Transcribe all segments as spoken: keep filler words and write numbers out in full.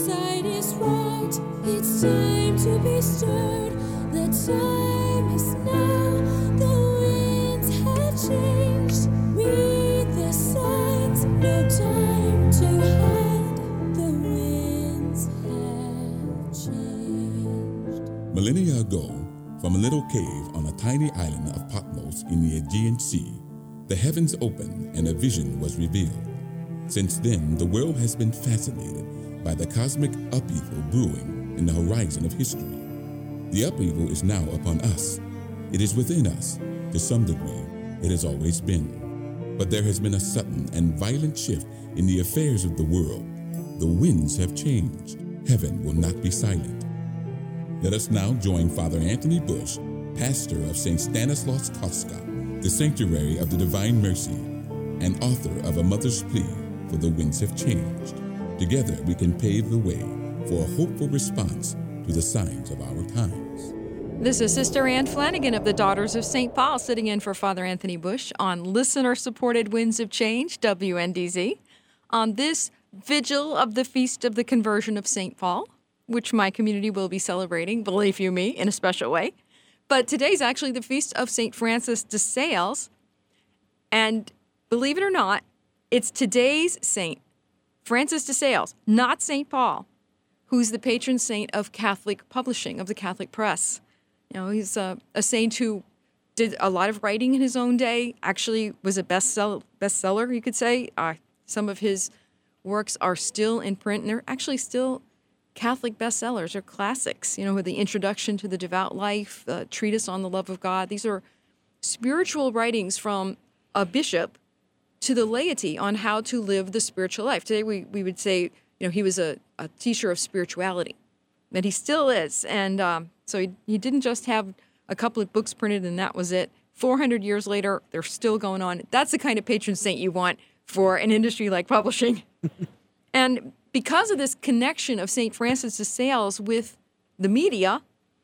sight is right. It's time to be stirred. The time is now. The winds have changed. Read the signs. No time to hide. The winds have changed. Millennia ago, from a little cave on a tiny island of Patmos in the Aegean Sea, the heavens opened and a vision was revealed. Since then, the world has been fascinated by the cosmic upheaval brewing in the horizon of history. The upheaval is now upon us. It is within us. To some degree, it has always been. But there has been a sudden and violent shift in the affairs of the world. The winds have changed. Heaven will not be silent. Let us now join Father Anthony Bush, pastor of Saint Stanislaus Kostka, the Sanctuary of the Divine Mercy, and author of A Mother's Plea for the Winds Have Changed. Together we can pave the way for a hopeful response to the signs of our times. This is Sister Anne Flanagan of the Daughters of Saint Paul sitting in for Father Anthony Bush on listener-supported Winds of Change, W N D Z, on this vigil of the Feast of the Conversion of Saint Paul, which my community will be celebrating, believe you me, in a special way. But today's actually the Feast of Saint Francis de Sales, and believe it or not, it's today's saint, Francis de Sales, not Saint Paul, who's the patron saint of Catholic publishing, of the Catholic press. You know, he's a, a saint who did a lot of writing in his own day, actually was a bestseller, bestseller you could say. Uh, some of his works are still in print, and they're actually still Catholic bestsellers, or classics, you know, with the Introduction to the Devout Life, the Treatise on the Love of God. These are spiritual writings from a bishop to the laity on how to live the spiritual life. Today we, we would say, you know, he was a, a teacher of spirituality, and he still is. And um, so he, he didn't just have a couple of books printed and that was it. four hundred years later, they're still going on. That's the kind of patron saint you want for an industry like publishing. And because of this connection of Saint Francis de Sales with the media,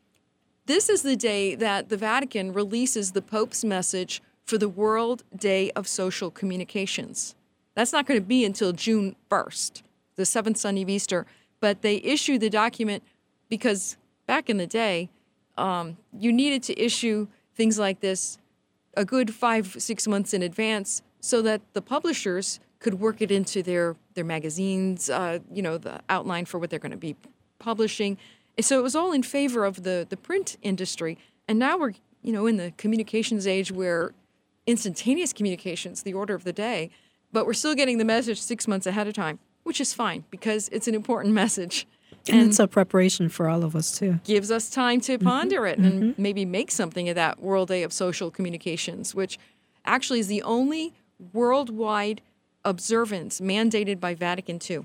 this is the day that the Vatican releases the Pope's message for the World Day of Social Communications. That's not going to be until June first, the seventh Sunday of Easter. But they issue the document because back in the day, um, you needed to issue things like this a good five, six months in advance so that the publishers could work it into their, their magazines, uh, you know, the outline for what they're going to be publishing. And so it was all in favor of the, the print industry. And now we're, you know, in the communications age where instantaneous communication's the order of the day, but we're still getting the message six months ahead of time, which is fine because it's an important message. And, and it's a preparation for all of us, too. Gives us time to ponder mm-hmm. it and mm-hmm. maybe make something of that World Day of Social Communications, which actually is the only worldwide observance mandated by Vatican two.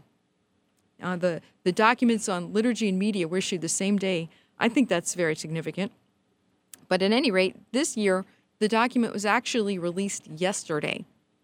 Uh, the, the documents on liturgy and media were issued the same day. I think that's very significant. But at any rate, this year, the document was actually released yesterday.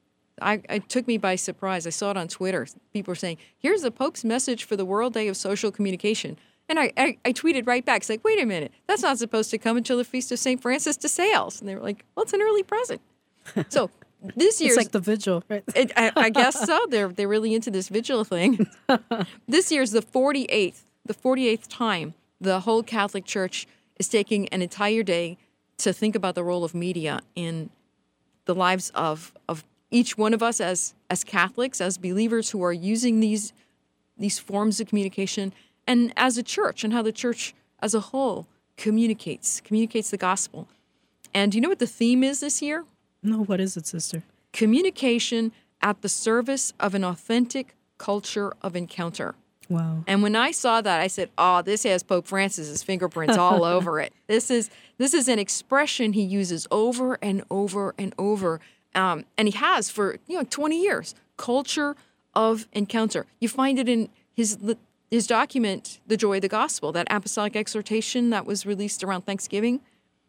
I, it took me by surprise. I saw it on Twitter. People were saying, here's the Pope's message for the World Day of Social Communication. And I, I, I tweeted right back. It's like, wait a minute. That's not supposed to come until the Feast of Saint Francis de Sales. And they were like, well, it's an early present. So this year's... It's like the vigil, right? it, I, I guess so. They're, they're really into this vigil thing. This year's the forty-eighth, the forty-eighth time the whole Catholic Church is taking an entire day to think about the role of media in the lives of, of each one of us as as Catholics, as believers who are using these these forms of communication, and as a church, and how the church as a whole communicates, communicates the gospel. And do you know what the theme is this year? No, what is it, sister? Communication at the service of an authentic culture of encounter. Wow. And when I saw that, I said, oh, this has Pope Francis's fingerprints all over it. This is this is an expression he uses over and over and over. Um, and he has for, you know, twenty years. Culture of encounter. You find it in his his document, The Joy of the Gospel, that apostolic exhortation that was released around Thanksgiving.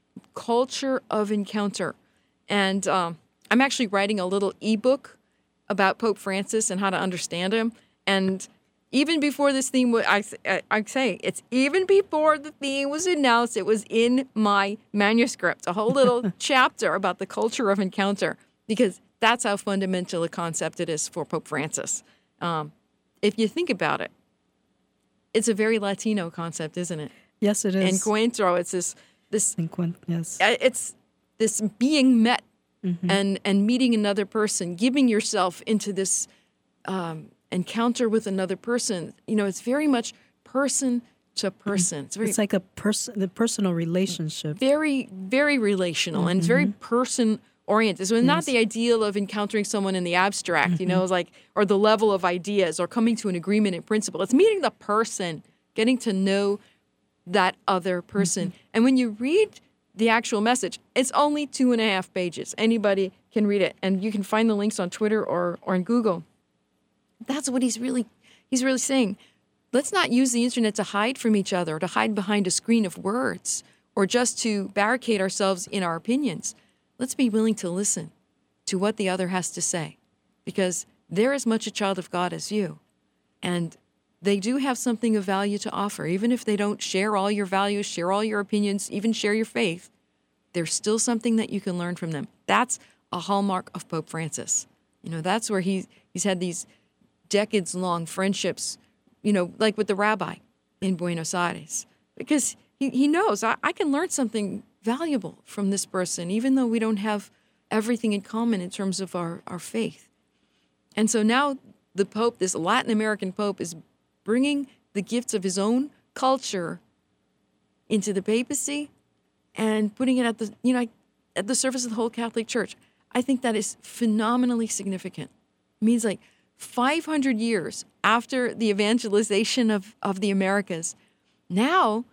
Culture of encounter. And um, I'm actually writing a little ebook about Pope Francis and how to understand him. And even before this theme, I, I say, it's even before the theme was announced, it was in my manuscript, a whole little chapter about the culture of encounter, because that's how fundamental a concept it is for Pope Francis. Um, if you think about it, it's a very Latino concept, isn't it? Yes, it is. Encuentro, it's this this Encuent- yes. uh, it's this being met Mm-hmm. and and meeting another person, giving yourself into this um, encounter with another person. You know, it's very much person to person. It's very It's like a person, the personal relationship. very very relational, and it's very person oriented. So it's not the ideal of encountering someone in the abstract, you know, it's like, or the level of ideas or coming to an agreement in principle. It's meeting the person, getting to know that other person. And when you read the actual message, it's only two and a half pages. Anybody can read it, and you can find the links on Twitter or or in Google. That's what he's really he's really saying. Let's not use the internet to hide from each other, to hide behind a screen of words, or just to barricade ourselves in our opinions. Let's be willing to listen to what the other has to say, because they're as much a child of God as you. And they do have something of value to offer. Even if they don't share all your values, share all your opinions, even share your faith, there's still something that you can learn from them. That's a hallmark of Pope Francis. You know, that's where he, he's had these decades-long friendships, you know, like with the rabbi in Buenos Aires, because he, he knows I, I can learn something valuable from this person, even though we don't have everything in common in terms of our, our faith. And so now the Pope, this Latin American Pope, is bringing the gifts of his own culture into the papacy and putting it at the, you know, at the surface of the whole Catholic Church. I think that is phenomenally significant. It means like five hundred years after the evangelization of, of the Americas, now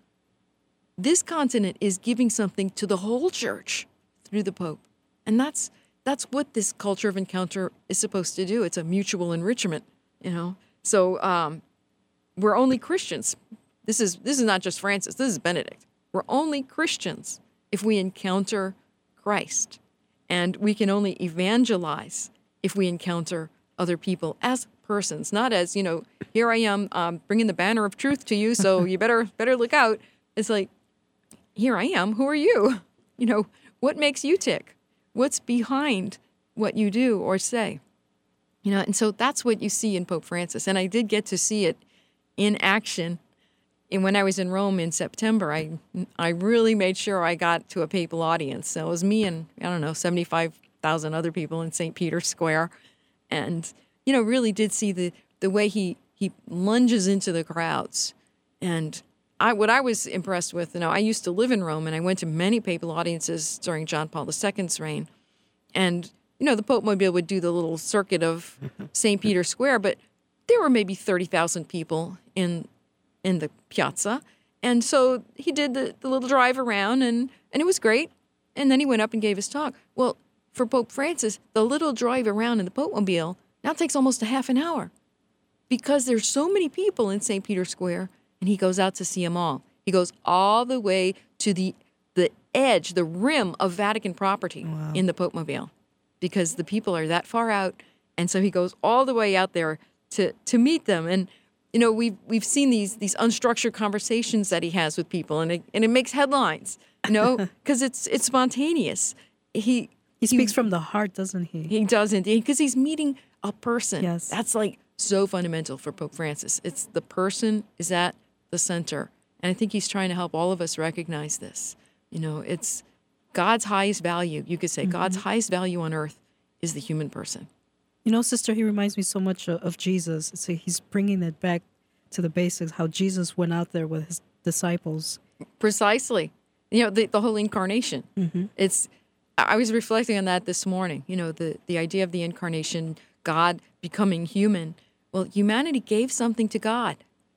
this continent is giving something to the whole church through the Pope. And that's that's what this culture of encounter is supposed to do. It's a mutual enrichment, you know. So um, we're only Christians. This is this is not just Francis. This is Benedict. We're only Christians if we encounter Christ. And we can only evangelize if we encounter other people as persons, not as, you know, here I am um, bringing the banner of truth to you, so you better better look out. It's like, here I am. Who are you? You know, what makes you tick? What's behind what you do or say? You know, and so that's what you see in Pope Francis. And I did get to see it in action. And when I was in Rome in September, I I really made sure I got to a papal audience. So it was me and, I don't know, seventy-five thousand other people in Saint Peter's Square. And, you know, really did see the, the way he, he lunges into the crowds. And I, what I was impressed with, you know, I used to live in Rome, and I went to many papal audiences during John Paul the Second's reign. And, you know, the Pope Mobile would do the little circuit of Saint Peter's Square, but there were maybe thirty thousand people in in the piazza. And so he did the, the little drive around, and, and it was great. And then he went up and gave his talk. Well, for Pope Francis, the little drive around in the Pope Mobile now takes almost a half an hour because there's so many people in Saint Peter's Square, and he goes out to see them all. He goes all the way to the the edge, the rim of Vatican property wow. in the Pope Mobile, because the people are that far out. And so he goes all the way out there to, to meet them. And, you know, we've, we've seen these these unstructured conversations that he has with people, and it, and it makes headlines, you know, because it's it's spontaneous. He He speaks he, from the heart, doesn't he? He doesn't, because he's meeting a person. Yes. That's like so fundamental for Pope Francis. It's the person is at the center. And I think he's trying to help all of us recognize this. You know, it's God's highest value. You could say mm-hmm. God's highest value on earth is the human person. You know, sister, he reminds me so much of, of Jesus. So he's bringing it back to the basics, how Jesus went out there with his disciples. Precisely. You know, the, the whole incarnation. Mm-hmm. It's, I was reflecting on that this morning. You know, the, the idea of the incarnation, God becoming human. Well, humanity gave something to God.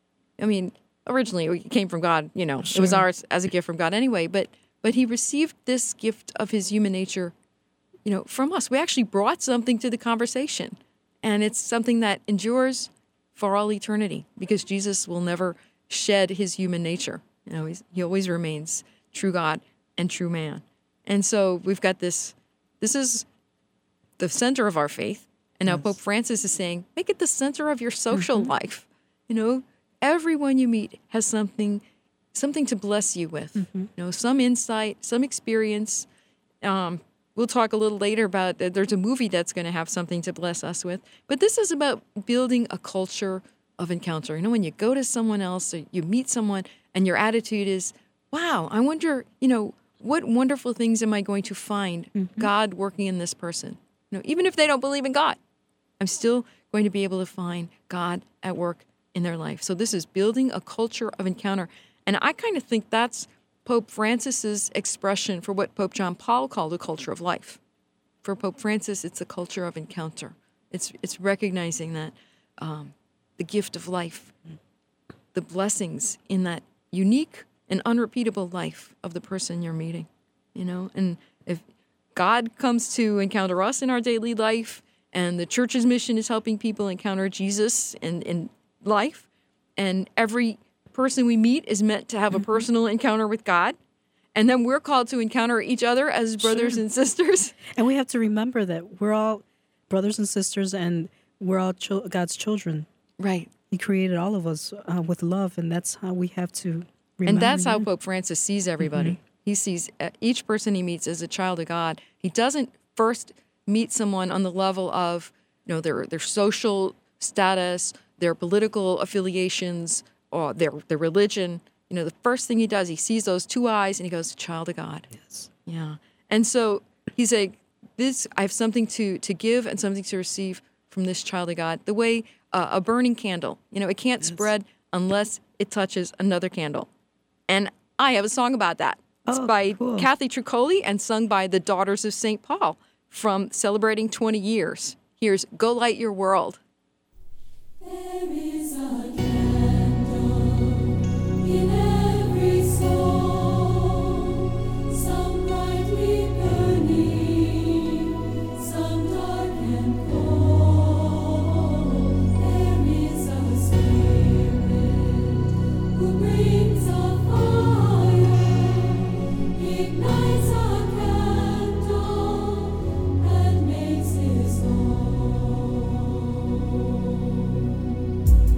I mean, originally it came from God, you know, sure. It was ours as a gift from God anyway, but but he received this gift of his human nature, you know, from us. We actually brought something to the conversation, and it's something that endures for all eternity, because Jesus will never shed his human nature. You know, he's, he always remains true God and true man. And so we've got this, this is the center of our faith, and now yes. Pope Francis is saying, make it the center of your social mm-hmm. life, you know. Everyone you meet has something something to bless you with. Mm-hmm. You know, some insight, some experience. Um, we'll talk a little later about, uh, there's a movie that's going to have something to bless us with. But this is about building a culture of encounter. You know, when you go to someone else or you meet someone and your attitude is, wow, I wonder, you know, what wonderful things am I going to find Mm-hmm. God working in this person? You know, even if they don't believe in God, I'm still going to be able to find God at work in their life. So this is building a culture of encounter. And I kind of think that's Pope Francis's expression for what Pope John Paul called a culture of life. For Pope Francis, it's a culture of encounter. It's it's recognizing that um, the gift of life, the blessings in that unique and unrepeatable life of the person you're meeting, you know? And if God comes to encounter us in our daily life, and the church's mission is helping people encounter Jesus in, in life, and every person we meet is meant to have a personal encounter with God, and then we're called to encounter each other as brothers Sure. and sisters. And we have to remember that we're all brothers and sisters, and we're all chil- God's children. Right. He created all of us uh, with love, and that's how we have to remember. And that's how him. Pope Francis sees everybody. He sees uh, each person he meets as a child of God. He doesn't first meet someone on the level of, you know, their their social status, their political affiliations, or their their religion. You know, the first thing he does, he sees those two eyes and he goes, child of God. Yes. Yeah. And so he's like, this, I have something to to give and something to receive from this child of God. The way uh, a burning candle, you know, it can't spread unless it touches another candle. And I have a song about that. It's Oh, by cool. Kathy Tricoli and sung by the Daughters of Saint Paul from celebrating twenty years. Here's Go Light Your World. There is a candle in every soul, some brightly burning, some dark and cold. There is a spirit who brings a fire, ignites a candle, and makes his own.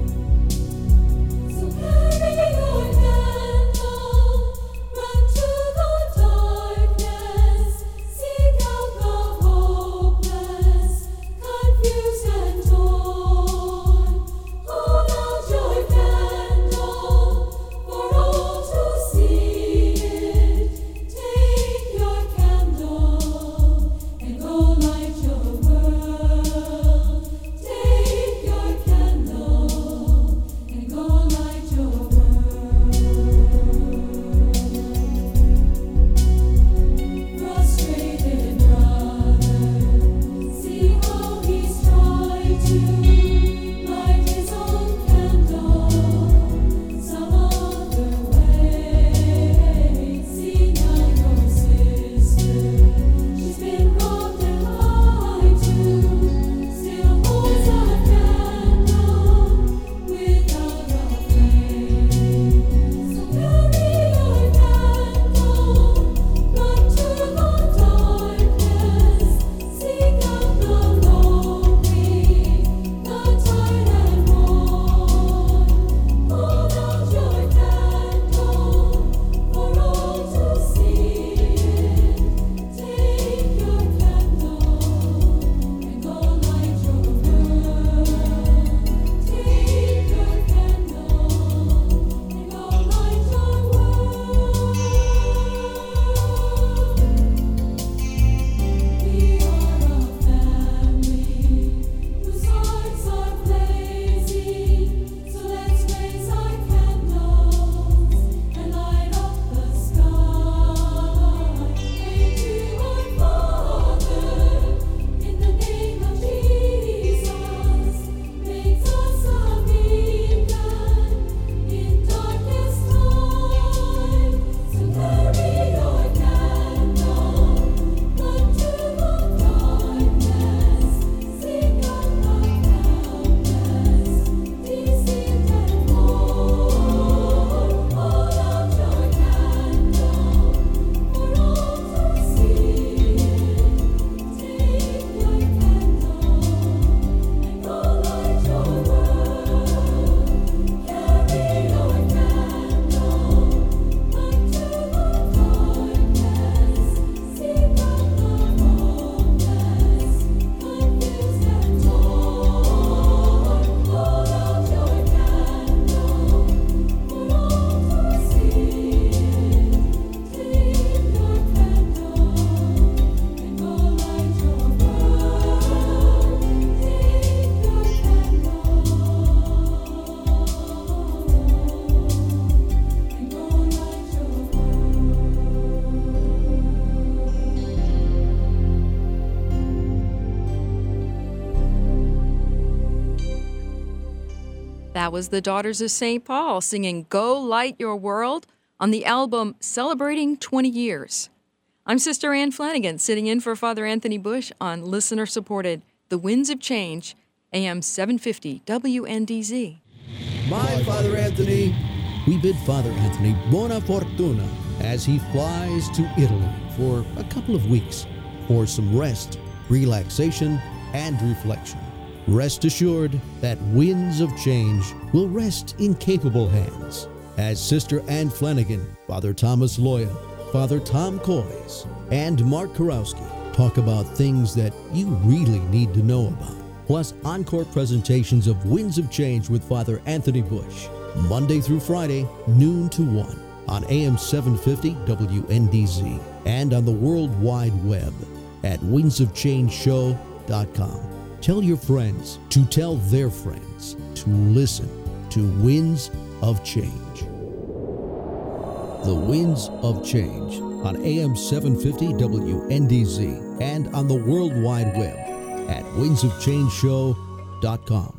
That was the Daughters of Saint Paul singing Go Light Your World on the album Celebrating twenty years. I'm Sister Ann Flanagan, sitting in for Father Anthony Bush on listener-supported The Winds of Change, A M seven fifty W N D Z. My Father Anthony. We bid Father Anthony buona fortuna as he flies to Italy for a couple of weeks for some rest, relaxation, and reflection. Rest assured that winds of change will rest in capable hands as Sister Ann Flanagan, Father Thomas Loya, Father Tom Coys, and Mark Kurowski talk about things that you really need to know about. Plus encore presentations of Winds of Change with Father Anthony Bush, Monday through Friday, noon to one, on A M seven fifty W N D Z and on the World Wide Web at winds of change show dot com. Tell your friends to tell their friends to listen to Winds of Change. The Winds of Change on A M seven fifty W N D Z and on the World Wide Web at winds of change show dot com.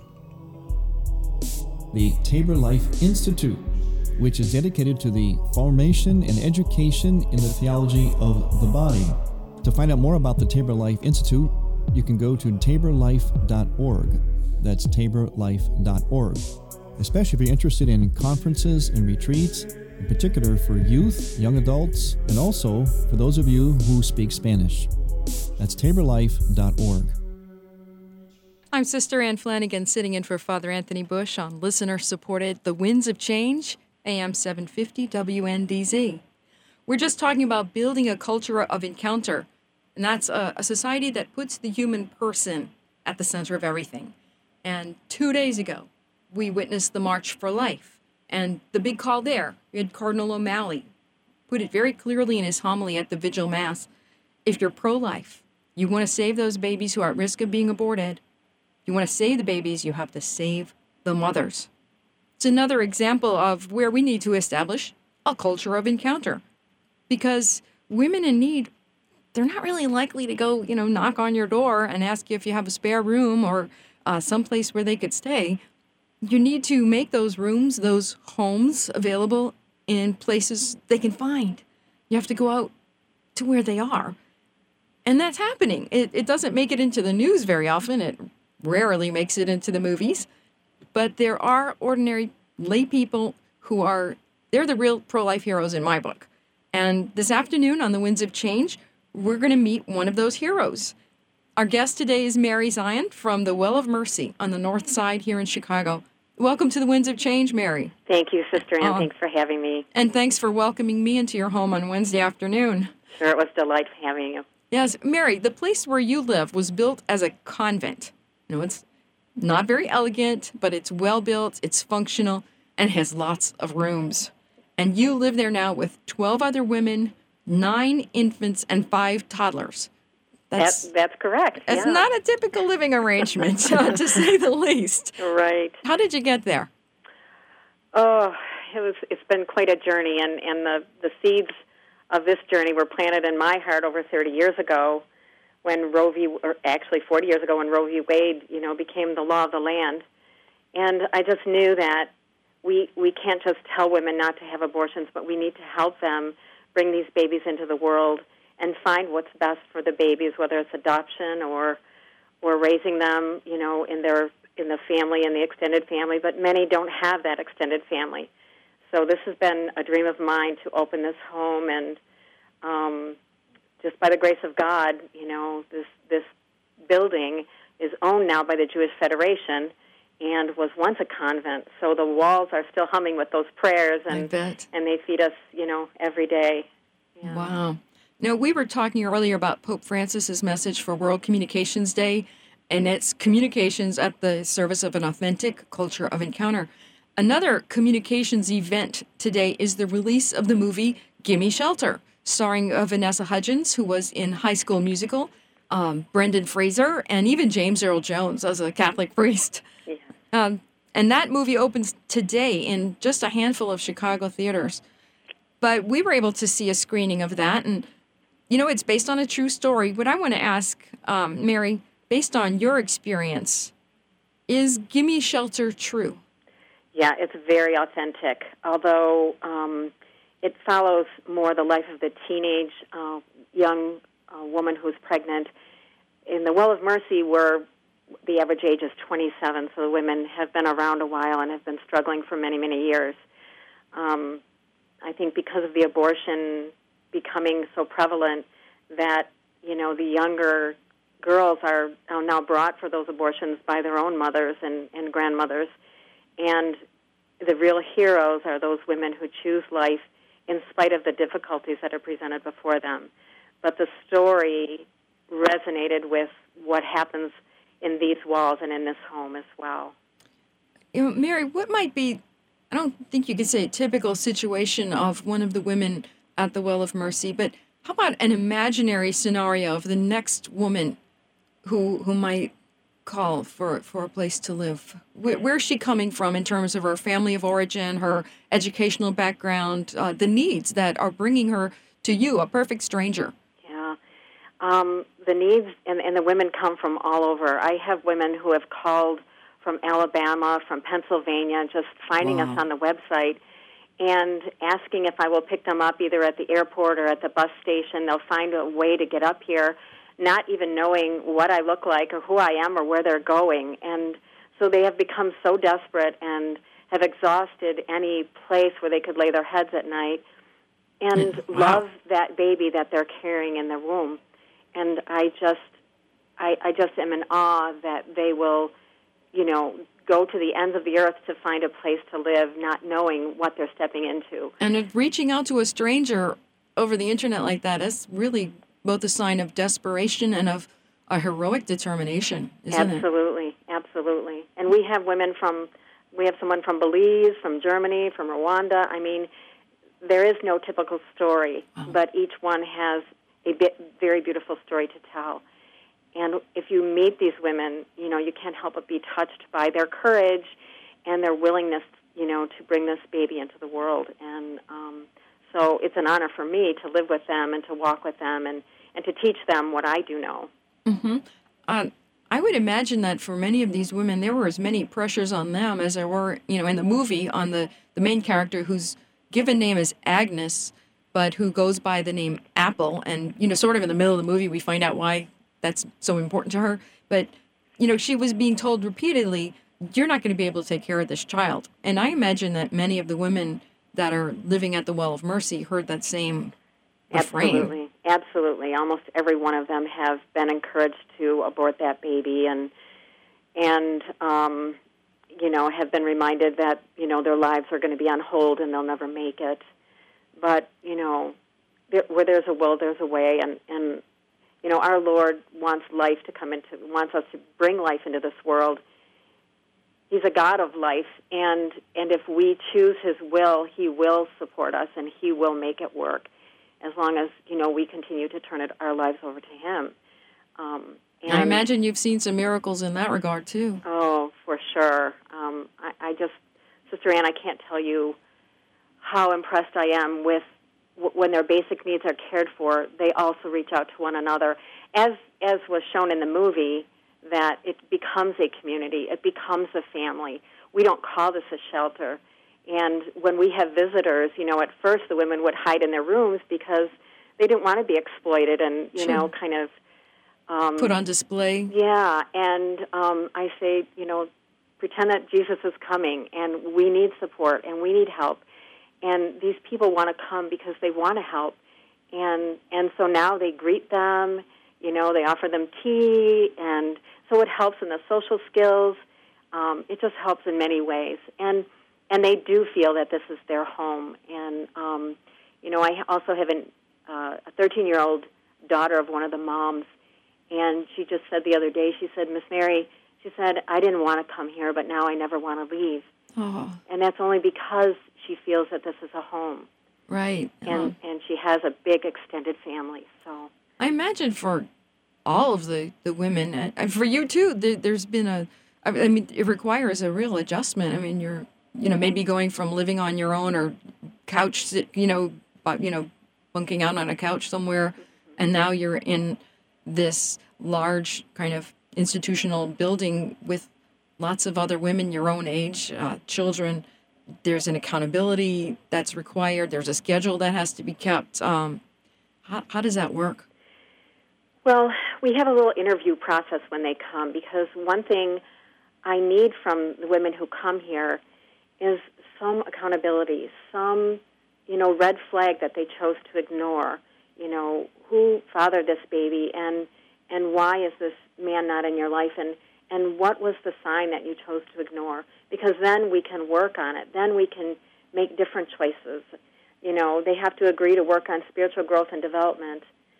The Tabor Life Institute, which is dedicated to the formation and education in the theology of the body. To find out more about the Tabor Life Institute, you can go to tabor life dot org. That's tabor life dot org. Especially if you're interested in conferences and retreats, in particular for youth, young adults, and also for those of you who speak Spanish. That's tabor life dot org. I'm Sister Ann Flanagan, sitting in for Father Anthony Bush on listener-supported The Winds of Change, A M seven fifty W N D Z. We're just talking about building a culture of encounter, and that's a, a society that puts the human person at the center of everything. And two days ago, we witnessed the March for Life, and the big call there, we had Cardinal O'Malley put it very clearly in his homily at the Vigil Mass. If you're pro-life, you want to save those babies who are at risk of being aborted, you want to save the babies, you have to save the mothers. It's another example of where we need to establish a culture of encounter. Because women in need, they're not really likely to go, you know, knock on your door and ask you if you have a spare room or uh, someplace where they could stay. You need to make those rooms, those homes available in places they can find. You have to go out to where they are. And that's happening. It, it doesn't make it into the news very often. It rarely makes it into the movies. But there are ordinary lay people who are, they're the real pro-life heroes in my book. And this afternoon on The Winds of Change, we're going to meet one of those heroes. Our guest today is Mary Zion from the Well of Mercy on the north side here in Chicago. Welcome to The Winds of Change, Mary. Thank you, Sister Ann. Uh, thanks for having me. And thanks for welcoming me into your home on Wednesday afternoon. Sure, it was delightful having you. Yes, Mary, the place where you live was built as a convent. You know, it's not very elegant, but it's well built, it's functional, and has lots of rooms. And you live there now with twelve other women, nine infants, and five toddlers. That's That's, that's correct. It's yeah. not a typical living arrangement, uh, to say the least. Right. How did you get there? Oh, it was. It's been quite a journey, and, and the, the seeds of this journey were planted in my heart over thirty years ago, when Roe v. or actually forty years ago when Roe v. Wade, you know, became the law of the land, and I just knew that we we can't just tell women not to have abortions, but we need to help them bring these babies into the world and find what's best for the babies, whether it's adoption or or raising them, you know, in their in the family, in the extended family. But many don't have that extended family. So this has been a dream of mine to open this home, and um, just by the grace of God, you know, this this building is owned now by the Jewish Federation and was once a convent. So the walls are still humming with those prayers, and I bet. and they feed us, you know, every day. Yeah. Wow. Now, we were talking earlier about Pope Francis's message for World Communications Day, and it's communications at the service of an authentic culture of encounter. Another communications event today is the release of the movie Gimme Shelter, starring uh, Vanessa Hudgens, who was in High School Musical, um, Brendan Fraser, and even James Earl Jones as a Catholic priest. Yeah. Um, and that movie opens today in just a handful of Chicago theaters. But we were able to see a screening of that, and, you know, it's based on a true story. What I want to ask, um, Mary, based on your experience, is Gimme Shelter true? Yeah, it's very authentic, although um, it follows more the life of the teenage uh, young uh, woman who's pregnant. In the Well of Mercy, where the average age is twenty-seven, so the women have been around a while and have been struggling for many, many years. Um, I think because of the abortion becoming so prevalent that, you know, the younger girls are, are now brought for those abortions by their own mothers and, and grandmothers. And the real heroes are those women who choose life in spite of the difficulties that are presented before them. But the story resonated with what happens in these walls and in this home as well. You know, Mary, what might be, I don't think you could say a typical situation of one of the women at the Well of Mercy, but how about an imaginary scenario of the next woman who who might call for, for a place to live? Where, where's she coming from in terms of her family of origin, her educational background, uh, the needs that are bringing her to you, a perfect stranger? Yeah. Um, the needs and, and the women come from all over. I have women who have called from Alabama, from Pennsylvania, just finding Wow. us on the website and asking if I will pick them up either at the airport or at the bus station. They'll find a way to get up here, not even knowing what I look like or who I am or where they're going. And so they have become so desperate and have exhausted any place where they could lay their heads at night and Wow. love that baby that they're carrying in their womb. And I just, I, I just am in awe that they will, you know, go to the ends of the earth to find a place to live, not knowing what they're stepping into. And if reaching out to a stranger over the internet like that is really both a sign of desperation and of a heroic determination, isn't it? Absolutely, absolutely. And we have women from, we have someone from Belize, from Germany, from Rwanda. I mean, there is no typical story, Wow. but each one has a bit, very beautiful story to tell. And if you meet these women, you know, you can't help but be touched by their courage and their willingness, you know, to bring this baby into the world. And um, so it's an honor for me to live with them and to walk with them and, and to teach them what I do know. Mm-hmm. Uh, I would imagine that for many of these women, there were as many pressures on them as there were, you know, in the movie on the, the main character whose given name is Agnes, but who goes by the name Apple. And, you know, sort of in the middle of the movie, we find out why that's so important to her. But, you know, she was being told repeatedly, you're not going to be able to take care of this child. And I imagine that many of the women that are living at the Well of Mercy heard that same refrain. Absolutely, absolutely. Almost every one of them have been encouraged to abort that baby and, and um, you know, have been reminded that, you know, their lives are going to be on hold and they'll never make it. But, you know, there, where there's a will, there's a way, and, and you know, our Lord wants life to come into, wants us to bring life into this world. He's a God of life, and, and if we choose His will, He will support us, and He will make it work, as long as, you know, we continue to turn it, our lives over to Him. Um, and, I imagine you've seen some miracles in that regard, too. Oh, for sure. Um, I, I just, Sister Ann, I can't tell you how impressed I am with when their basic needs are cared for, they also reach out to one another. As as was shown in the movie, that it becomes a community, it becomes a family. We don't call this a shelter. And when we have visitors, you know, at first the women would hide in their rooms because they didn't want to be exploited and, you Sure. know, kind of... Um, Put on display. Yeah, and um, I say, you know, pretend that Jesus is coming, and we need support, and we need help. And these people want to come because they want to help. And and so now they greet them, you know, they offer them tea, and so it helps in the social skills. Um, it just helps in many ways. And and they do feel that this is their home. And, um, you know, I also have an, uh, a thirteen-year-old daughter of one of the moms, and she just said the other day, she said, Miss Mary, she said, I didn't want to come here, but now I never want to leave. Oh, And that's only because she feels that this is a home. right. And Oh. and she has a big extended family. So I imagine for all of the, the women, and and for you too, there, there's been a, I mean, it requires a real adjustment. I mean, you're, you know, maybe going from living on your own or couch, sit, you know, but, you know, bunking out on a couch somewhere, and now you're in this large kind of institutional building with lots of other women your own age, uh, children. There's an accountability that's required. There's a schedule that has to be kept. Um, how, how does that work? Well, we have a little interview process when they come, because one thing I need from the women who come here is some accountability, some, you know, red flag that they chose to ignore. You know, who fathered this baby, and and why is this man not in your life, and, and what was the sign that you chose to ignore? Because then we can work on it. Then we can make different choices. You know, they have to agree to work on spiritual growth and development.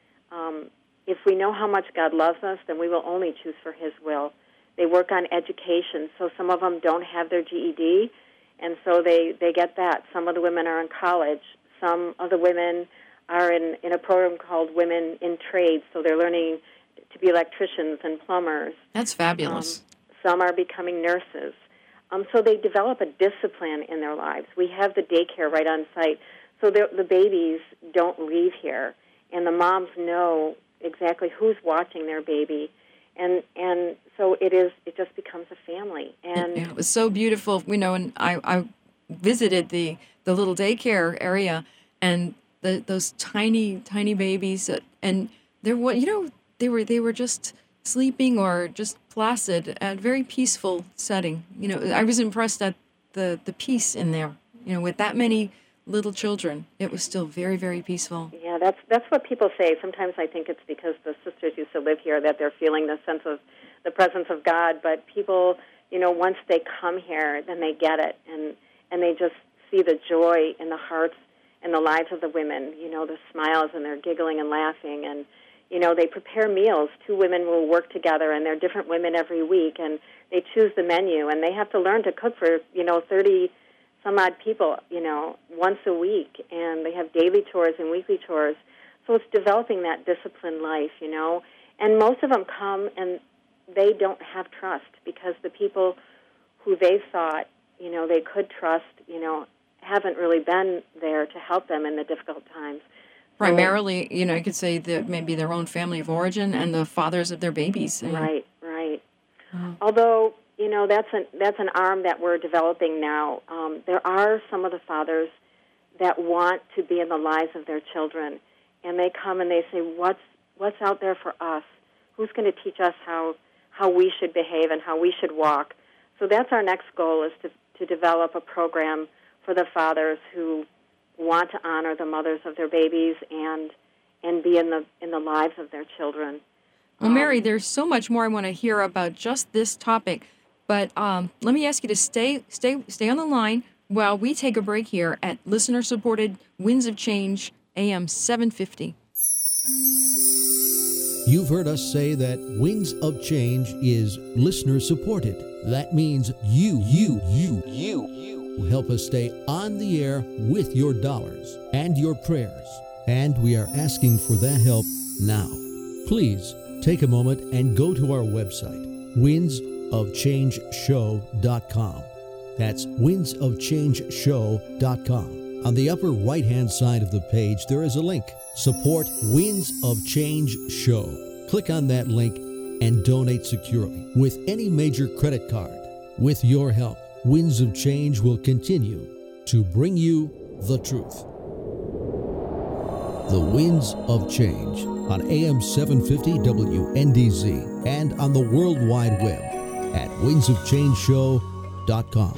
Um, if we know how much God loves us, then we will only choose for His will. They work on education, so some of them don't have their G E D, and so they, they get that. Some of the women are in college. Some of the women are in, in a program called Women in Trades, so they're learning to be electricians and plumbers. That's fabulous. Um, some are becoming nurses. Um, so they develop a discipline in their lives. We have the daycare right on site, so the babies don't leave here, and the moms know exactly who's watching their baby, and and so it is. It just becomes a family. And it, it was so beautiful, you know. And I, I visited the the little daycare area, and the, those tiny tiny babies, uh, and there were you know they were they were just sleeping or just placid at a very peaceful setting. You know, I was impressed at the the peace in there. You know, with that many little children, it was still very, very peaceful. Yeah, that's that's what people say. Sometimes I think it's because the sisters used to live here that they're feeling the sense of the presence of God. But people, you know, once they come here, then they get it, and and they just see the joy in the hearts and the lives of the women. You know, the smiles, and they're giggling and laughing, and you know, they prepare meals. Two women will work together, and they're different women every week, and they choose the menu, and they have to learn to cook for, you know, thirty some odd people, you know, once a week, and they have daily chores and weekly chores. So it's developing that disciplined life, you know. And most of them come and they don't have trust, because the people who they thought, you know, they could trust, you know, haven't really been there to help them in the difficult times. Primarily, you know, you could say that maybe their own family of origin and the fathers of their babies. Right, right. Oh. Although, you know, that's an that's an arm that we're developing now. Um, there are some of the fathers that want to be in the lives of their children, and they come and they say, "What's what's out there for us? Who's going to teach us how how we should behave and how we should walk?" So that's our next goal, is to to develop a program for the fathers who want to honor the mothers of their babies and and be in the in the lives of their children. Well, Mary, there's so much more I want to hear about just this topic. But um, let me ask you to stay, stay, stay on the line while we take a break here at listener-supported Winds of Change, A M seven fifty. You've heard us say that Winds of Change is listener-supported. That means you, you, you, you, you will help us stay on the air with your dollars and your prayers. And we are asking for that help now. Please take a moment and go to our website, winds of change show dot com. That's winds of change show dot com. On the upper right-hand side of the page, there is a link, Support Winds of Change Show. Click on that link and donate securely with any major credit card. With your help, Winds of Change will continue to bring you the truth. The Winds of Change on A M seven fifty W N D Z and on the World Wide Web at winds of change show dot com.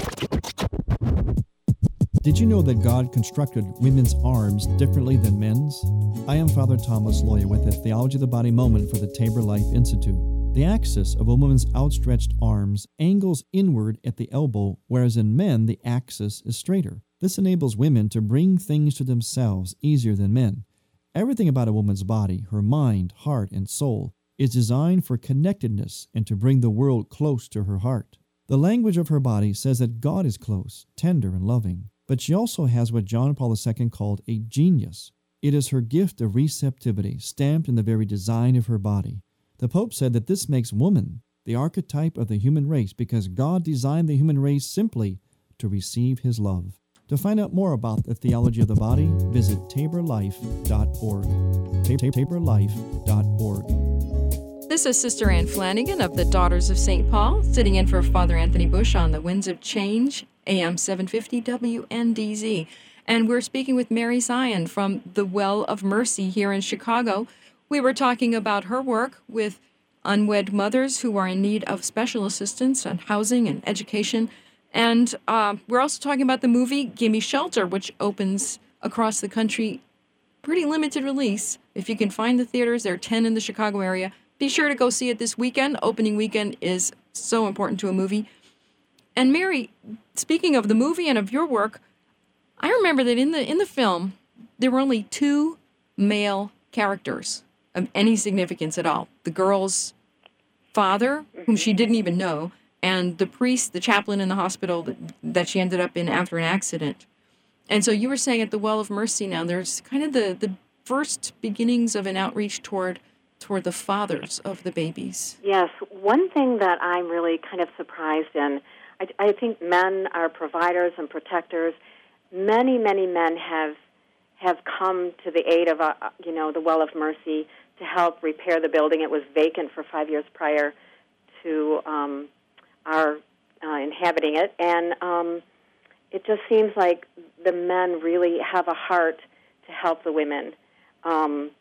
Did you know that God constructed women's arms differently than men's? I am Father Thomas Loya with a Theology of the Body moment for the Tabor Life Institute. The axis of a woman's outstretched arms angles inward at the elbow, whereas in men the axis is straighter. This enables women to bring things to themselves easier than men. Everything about a woman's body, her mind, heart, and soul, is designed for connectedness and to bring the world close to her heart. The language of her body says that God is close, tender, and loving, but she also has what John Paul the Second called a genius. It is her gift of receptivity, stamped in the very design of her body. The Pope said that this makes woman the archetype of the human race because God designed the human race simply to receive His love. To find out more about the theology of the body, visit tabor life dot org. tabor life dot org. The This is Sister Ann Flanagan of the Daughters of Saint Paul, sitting in for Father Anthony Bush on the Winds of Change, A M seven fifty W N D Z. And we're speaking with Mary Zion from the Well of Mercy here in Chicago. We were talking about her work with unwed mothers who are in need of special assistance on housing and education. And uh, we're also talking about the movie Gimme Shelter, which opens across the country. Pretty limited release. If you can find the theaters, there are ten in the Chicago area. Be sure to go see it this weekend. Opening weekend is so important to a movie. And Mary, speaking of the movie and of your work, I remember that in the in the film, there were only two male characters of any significance at all. The girl's father, whom she didn't even know, and the priest, the chaplain in the hospital that, that she ended up in after an accident. And so you were saying at the Well of Mercy now, there's kind of the, the first beginnings of an outreach toward toward the fathers of the babies. Yes. One thing that I'm really kind of surprised in, I, I think men are providers and protectors. Many, many men have have come to the aid of, uh, you know, the Well of Mercy to help repair the building. It was vacant for five years prior to um, our uh, inhabiting it. And um, it just seems like the men really have a heart to help the women. Um,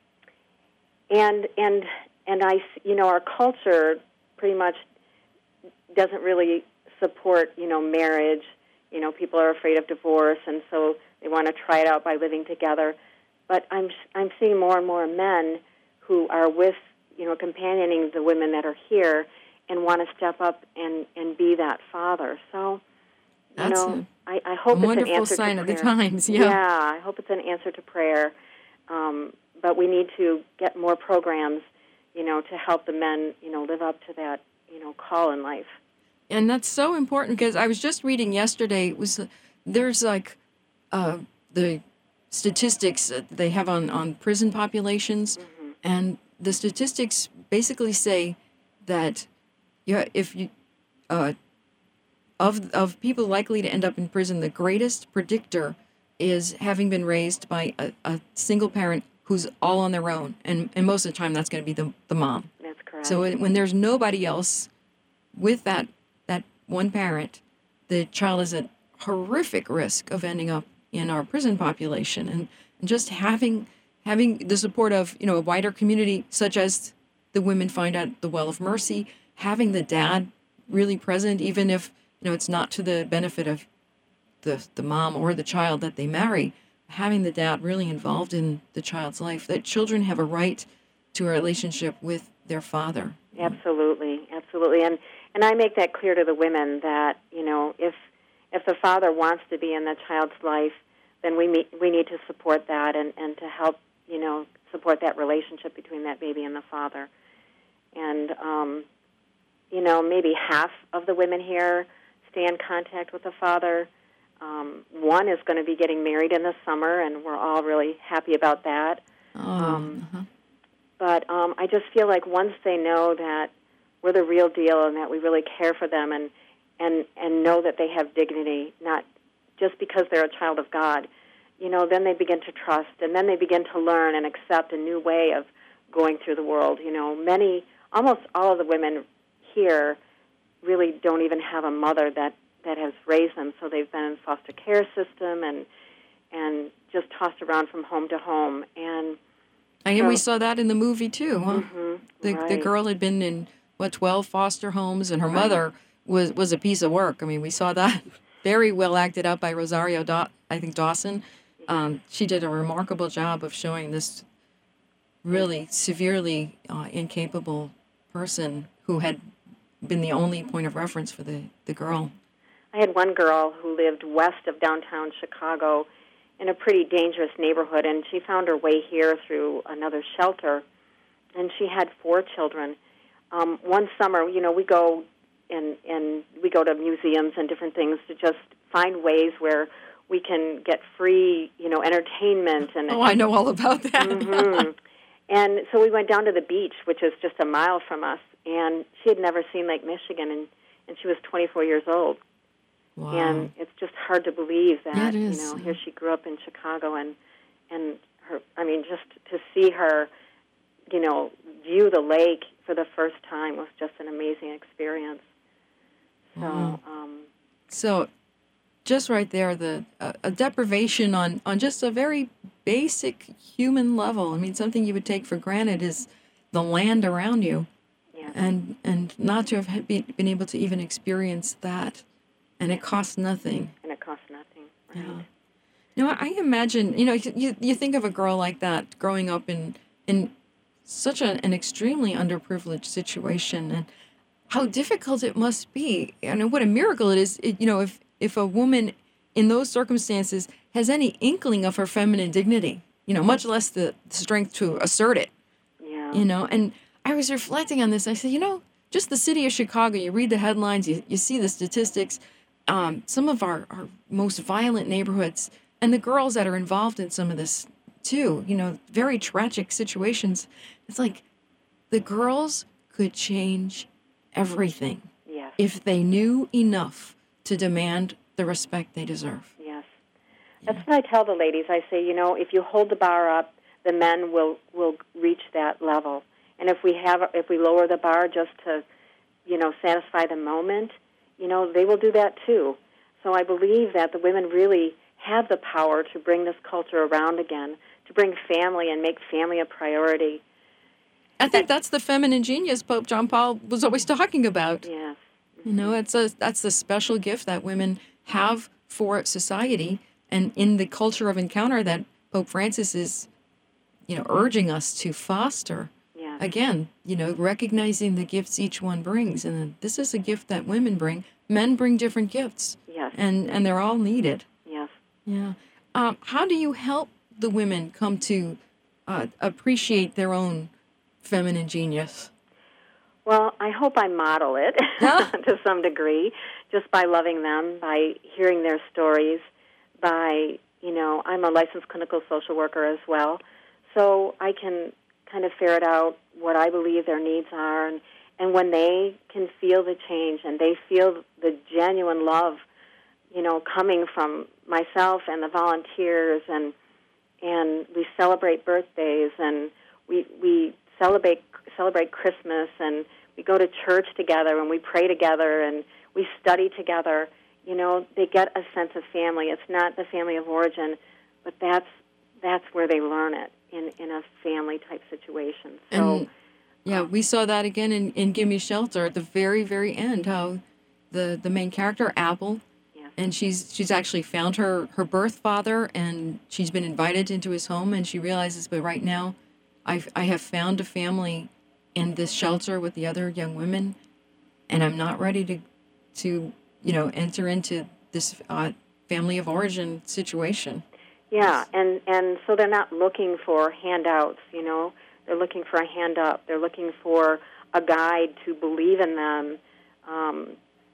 and and and I, you know, our culture pretty much doesn't really support, you know, marriage. You know, people are afraid of divorce, and so they want to try it out by living together. But I'm I'm seeing more and more men who are with, you know, companioning the women that are here and want to step up and, and be that father. So, you That's know, a, I, I hope a it's wonderful an answer sign to of prayer. the times. Yeah. Yeah, I hope it's an answer to prayer. Um, but we need to get more programs, you know, to help the men, you know, live up to that, you know, call in life. And that's so important because I was just reading yesterday, it was there's like uh, the statistics that they have on, on prison populations, mm-hmm. and the statistics basically say that yeah, if you uh, of of people likely to end up in prison, the greatest predictor is having been raised by a, a single parent who's all on their own, and, and most of the time that's going to be the the mom. That's correct. So when there's nobody else with that that one parent, the child is at horrific risk of ending up in our prison population, and, and just having having the support of, you know, a wider community such as the women find at the Well of Mercy, having the dad really present, even if, you know, it's not to the benefit of the the mom or the child that they marry, having the dad really involved in the child's life, that children have a right to a relationship with their father. Absolutely, absolutely. And and I make that clear to the women that, you know, if if the father wants to be in the child's life, then we meet, we need to support that and, and to help, you know, support that relationship between that baby and the father. And, um, you know, maybe half of the women here stay in contact with the father. Um, one is going to be getting married in the summer, and we're all really happy about that. Oh, um, uh-huh. But um, I just feel like once they know that we're the real deal and that we really care for them and, and, and know that they have dignity, not just because they're a child of God, you know, then they begin to trust, and then they begin to learn and accept a new way of going through the world. You know, many, almost all of the women here really don't even have a mother that, that has raised them, so they've been in foster care system and and just tossed around from home to home. And And so, we saw that in the movie too, huh? Mm-hmm, the right. the girl had been in what twelve foster homes, and her mother was was a piece of work. I mean, we saw that very well acted out by Rosario Daw- I think Dawson. Um, she did a remarkable job of showing this really severely uh, incapable person who had been the only point of reference for the, the girl. I had one girl who lived west of downtown Chicago in a pretty dangerous neighborhood, and she found her way here through another shelter, and she had four children. Um, one summer, you know, we go and and we go to museums and different things to just find ways where we can get free, you know, entertainment. And oh, I know all about that. Mm-hmm. And so we went down to the beach, which is just a mile from us, and she had never seen Lake Michigan, and, and she was twenty-four years old. Wow. And it's just hard to believe that, Yeah, it you is. know, here she grew up in Chicago, and and her, I mean, just to see her you know, view the lake for the first time was just an amazing experience. So, Wow. um, So, just right there, the uh, a deprivation on, on just a very basic human level. I mean, something you would take for granted is the land around you, yeah, and and not to have had be, been able to even experience that, and it costs nothing. and it costs nothing. Right? Yeah. You know, I imagine, you know, you, you think of a girl like that growing up in in such a, an extremely underprivileged situation, and how difficult it must be. And what a miracle it is, it, you know, if, if a woman in those circumstances has any inkling of her feminine dignity, you know, much less the strength to assert it, Yeah. you know. And I was reflecting on this. I said, you know, just the city of Chicago, you read the headlines, you, you see the statistics, um, some of our, our most violent neighborhoods, and the girls that are involved in some of this too, you know, very tragic situations. It's like the girls could change everything Yes. if they knew enough to demand the respect they deserve. Yes. That's what I tell the ladies. I say, you know, if you hold the bar up, the men will, will reach that level. And if we have, if we lower the bar just to, you know, satisfy the moment, you know, they will do that too. So I believe that the women really have the power to bring this culture around again, to bring family and make family a priority. I think that's the feminine genius Pope John Paul was always talking about. Yes. You know, it's a that's the special gift that women have for society, and in the culture of encounter that Pope Francis is, you know, urging us to foster. Yes. Again, you know, recognizing the gifts each one brings, and this is a gift that women bring. Men bring different gifts, Yes. and and they're all needed. Yes. Yeah. Um, how do you help the women come to uh, appreciate their own feminine genius? Well, I hope I model it to some degree, just by loving them, by hearing their stories, by, you know, I'm a licensed clinical social worker as well, so I can kind of ferret out what I believe their needs are, and, and when they can feel the change and they feel the genuine love, you know, coming from myself and the volunteers, and and we celebrate birthdays, and we we celebrate celebrate Christmas, and we go to church together, and we pray together, and we study together. You know, they get a sense of family. It's not the family of origin, but that's that's where they learn it, in, in a family type situation. So, And yeah, we saw that again in, in Gimme Shelter at the very, very end, how the, the main character, Apple, yes. and she's she's actually found her, her birth father, and she's been invited into his home, and she realizes, but right now I've, I have found a family in this shelter with the other young women, and I'm not ready to, to you know, enter into this uh, family of origin situation. Yeah, and, and so they're not looking for handouts, you know. They're looking for a hand up. They're looking for a guide to believe in them. Um,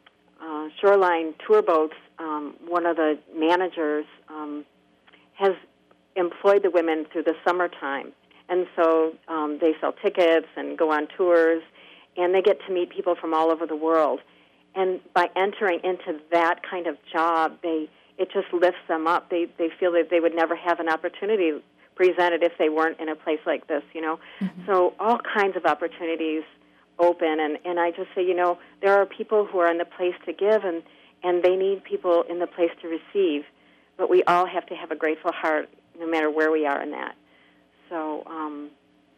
uh, Shoreline Tour Boats, um, one of the managers, um, has employed the women through the summertime. And so um, they sell tickets and go on tours, and they get to meet people from all over the world. And by entering into that kind of job, they it just lifts them up. They they feel that they would never have an opportunity presented if they weren't in a place like this, you know. Mm-hmm. So all kinds of opportunities open, and, and I just say, you know, there are people who are in the place to give, and, and they need people in the place to receive. But we all have to have a grateful heart, no matter where we are in that. So, um,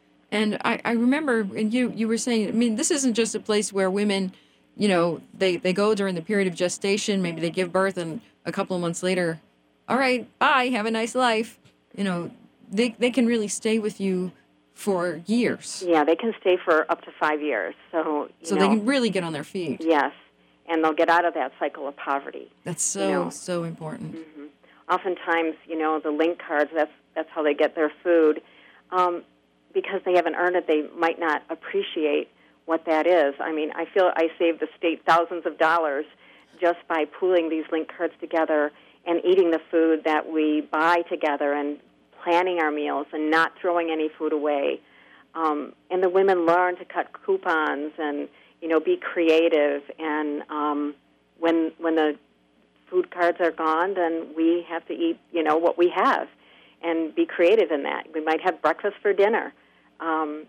and I, I remember, and you, you were saying, I mean, this isn't just a place where women, you know, they, they go during the period of gestation, maybe they give birth, and a couple of months later, all right, bye, have a nice life. You know, they they can really stay with you for years. Yeah, they can stay for up to five years. So, you so know, they can really get on their feet. Yes, and they'll get out of that cycle of poverty. That's so, you know. so important. Mm-hmm. Oftentimes, you know, the link cards, that's, that's how they get their food. Um, because they haven't earned it, they might not appreciate what that is. I mean, I feel I saved the state thousands of dollars just by pooling these link cards together and eating the food that we buy together and planning our meals and not throwing any food away. Um, and the women learn to cut coupons and, you know, be creative. And um, when when the food cards are gone, then we have to eat, you know, what we have and be creative in that. We might have breakfast for dinner. Um,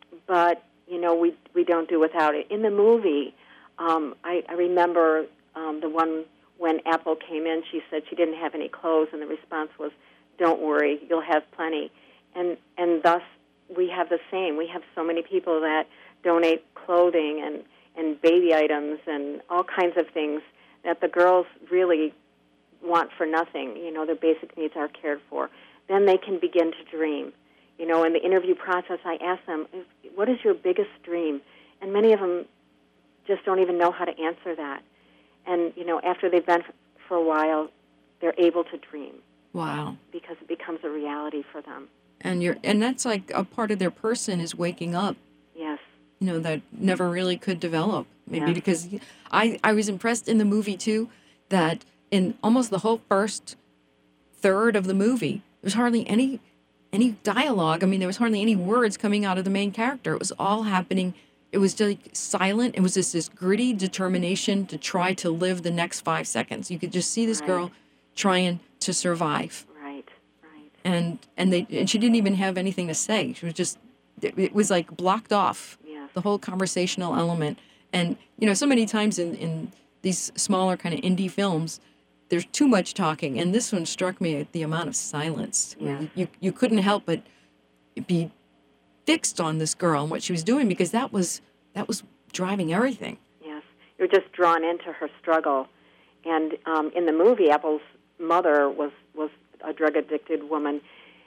but you know, we we don't do without it. In the movie, um, I, I remember um, the one when Apple came in. She said she didn't have any clothes, and the response was, "Don't worry, you'll have plenty." And and thus we have the same. We have so many people that donate clothing and and baby items and all kinds of things that the girls really want for nothing. You know, their basic needs are cared for. Then they can begin to dream. You know, in the interview process, I ask them, what is your biggest dream? And many of them just don't even know how to answer that. And, you know, after they've been for a while, they're able to dream. Wow. Because it becomes a reality for them. And you're and that's like a part of their person is waking up. Yes. You know, that never really could develop. Maybe Yeah. because I, I was impressed in the movie, too, that in almost the whole first third of the movie, there's hardly any any dialogue. I mean, there was hardly any words coming out of the main character. It was all happening. It was just like silent. It was just this gritty determination to try to live the next five seconds. You could just see this Right. girl trying to survive. Right, right. And and they and she didn't even have anything to say. She was just, it, it was like blocked off. Yes. The whole conversational element. And, you know, so many times in, in these smaller kind of indie films, there's too much talking. And this one struck me at the amount of silence. where Yeah. You, you couldn't help but be fixed on this girl and what she was doing because that was that was driving everything. Yes. You're just drawn into her struggle. And um, in the movie, Apple's mother was, was a drug-addicted woman.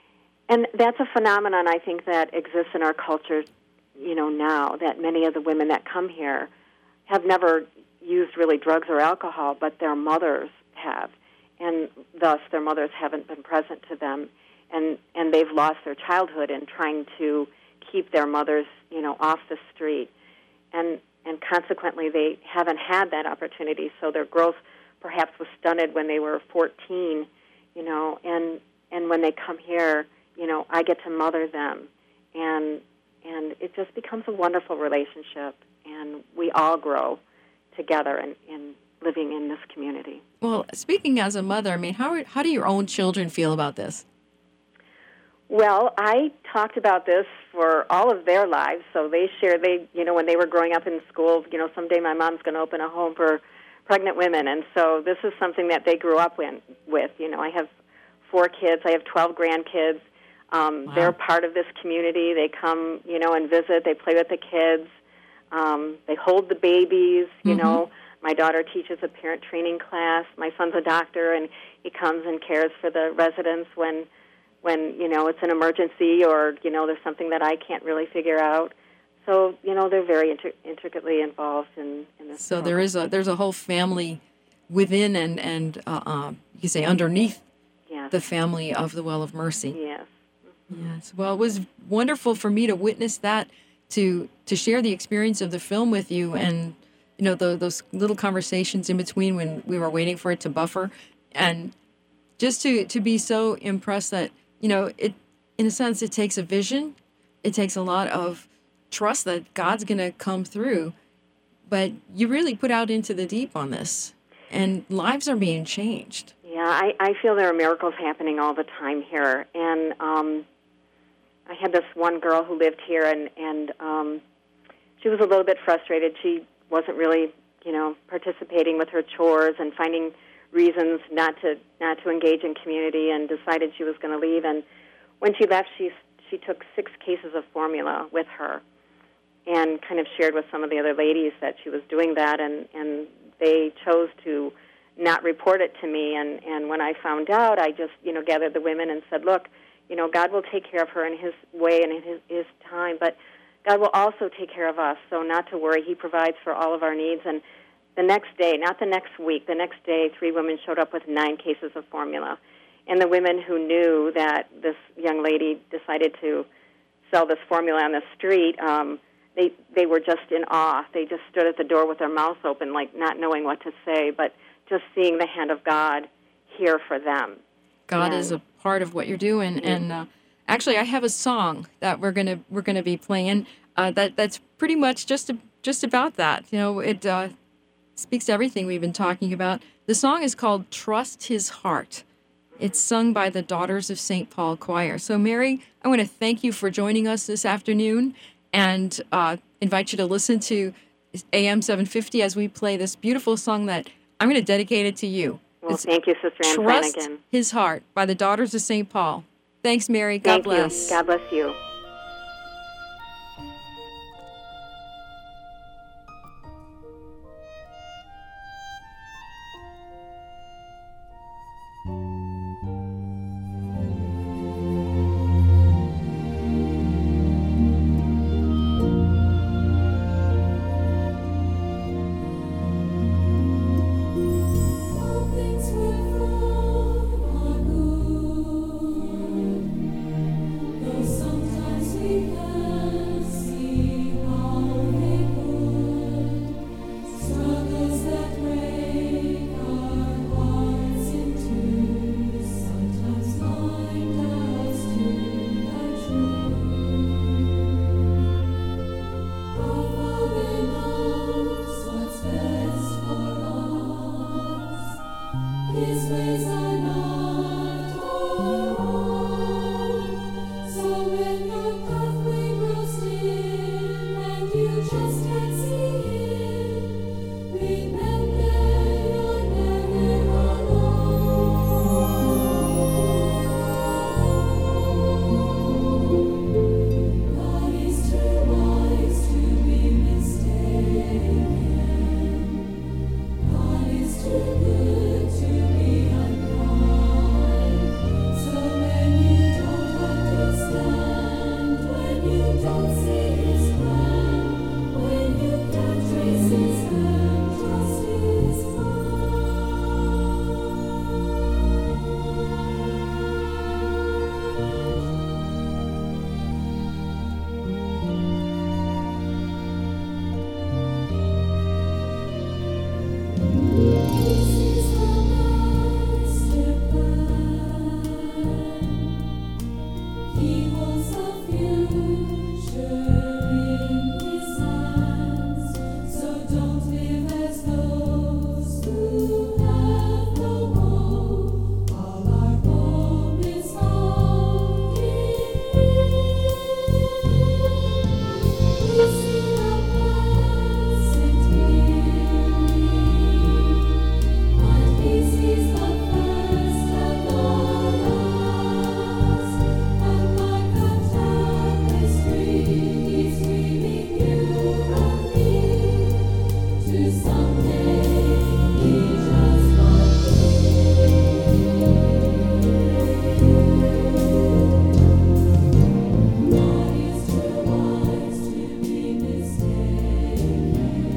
And that's a phenomenon, I think, that exists in our culture, you know, now, that many of the women that come here have never used really drugs or alcohol, but their mothers have. And thus, their mothers haven't been present to them. And, and they've lost their childhood in trying to keep their mothers, you know, off the street. And, and consequently, they haven't had that opportunity, so their growth perhaps was stunted when they were fourteen, you know, and, and when they come here, you know, I get to mother them. And and it just becomes a wonderful relationship, and we all grow together in, in living in this community. Well, speaking as a mother, I mean, how how do your own children feel about this? Well, I talked about this for all of their lives, so they share, they, you know, when they were growing up in school, you know, someday my mom's going to open a home for pregnant women, and so this is something that they grew up in, with. You know, I have four kids, I have twelve grandkids. Um, Wow. They're part of this community. They come, you know, and visit. They play with the kids. Um, they hold the babies, you Mhm. know. My daughter teaches a parent training class. My son's a doctor, and he comes and cares for the residents when, when you know, it's an emergency or, you know, there's something that I can't really figure out. So, you know, they're very inter- intricately involved in, in this So program. there is a there's a whole family within and and uh, uh, you could say underneath Yes. the family of the Well of Mercy. Yes. Yes. Well, it was wonderful for me to witness that, to to share the experience of the film with you, and you know the, those little conversations in between when we were waiting for it to buffer, and just to to be so impressed that you know it in a sense it takes a vision, it takes a lot of trust that God's going to come through, but you really put out into the deep on this, and lives are being changed. Yeah, I, I feel there are miracles happening all the time here. And um, I had this one girl who lived here, and, and um, she was a little bit frustrated. She wasn't really, you know, participating with her chores and finding reasons not to not to engage in community, and decided she was going to leave. And when she left, she she took six cases of formula with her, and kind of shared with some of the other ladies that she was doing that, and, and they chose to not report it to me. And, and when I found out, I just, you know, gathered the women and said, look, you know, God will take care of her in his way and in his, his time, but God will also take care of us, so not to worry. He provides for all of our needs. And the next day, not the next week, the next day, three women showed up with nine cases of formula. And the women who knew that this young lady decided to sell this formula on the street, um, they they were just in awe. They just stood at the door with their mouths open, like not knowing what to say, but just seeing the hand of God here for them. God Yeah. is a part of what you're doing, and uh, actually, I have a song that we're gonna we're gonna be playing. Uh, that that's pretty much just a, just about that. You know, it uh, speaks to everything we've been talking about. The song is called "Trust His Heart." It's sung by the Daughters of Saint Paul Choir. So, Mary, I want to thank you for joining us this afternoon, and uh, invite you to listen to A M seven fifty as we play this beautiful song that I'm going to dedicate it to you. Well, It's thank you, Sister Ann Trust Flanagan. His Heart by the Daughters of Saint Paul. Thanks, Mary. God Thank bless. you. God bless you. All things work for our good, though sometimes we can't see how they could. Struggles that break our hearts in two sometimes blind us to the truth. Our Father knows what's best for us. His ways are not our own. So when your pathway grows dim and you just can't see Him, remember you're never alone. God is too wise to be mistaken. God is too good to be unkind. So when you don't understand, when you don't see His plan, when you can't trace His hand, trust His This is the master plan. He holds the future in His hands. So don't live as those who have no hope. All our hope is found in Him. We see the blessed healing, and He sees the best and the last. And like a tapestry, He's weaving you and me to someday be just like God is too wise to be mistaken.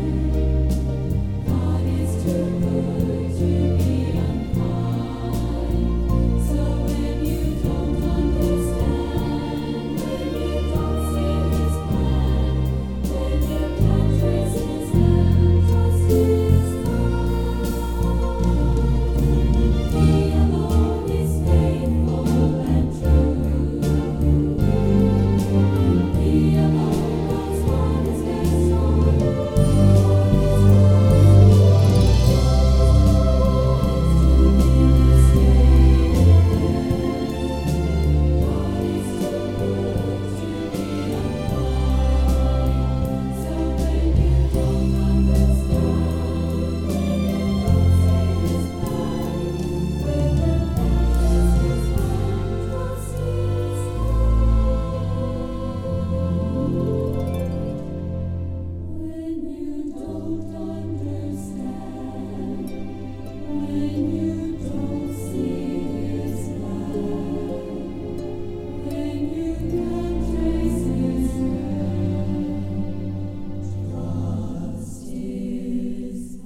God is too good to be unkind. So when you don't understand, when you don't see His plan, when you can't trace His hand, trust His love. He alone is faithful and true. He alone knows what is best for you. When you don't understand, when you don't see His plan, when you can't trace His hand, trust His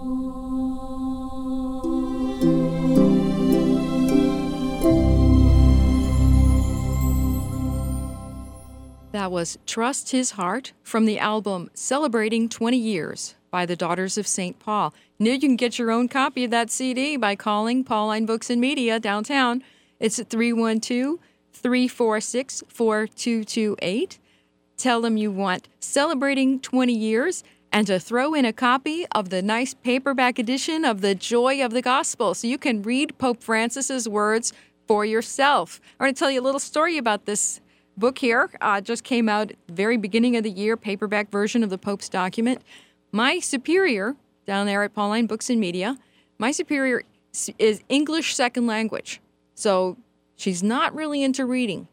That was Trust His Heart from the album Celebrating twenty years by the Daughters of Saint Paul. Now you can get your own copy of that C D by calling Pauline Books and Media downtown. It's at three one two, three four six, four two two eight. Tell them you want Celebrating twenty years and to throw in a copy of the nice paperback edition of The Joy of the Gospel so you can read Pope Francis's words for yourself. I'm going to tell you a little story about this book here uh, just came out at the very beginning of the year, paperback version of the Pope's document. My superior down there at Pauline Books and Media, my superior is English second language. So she's not really into reading.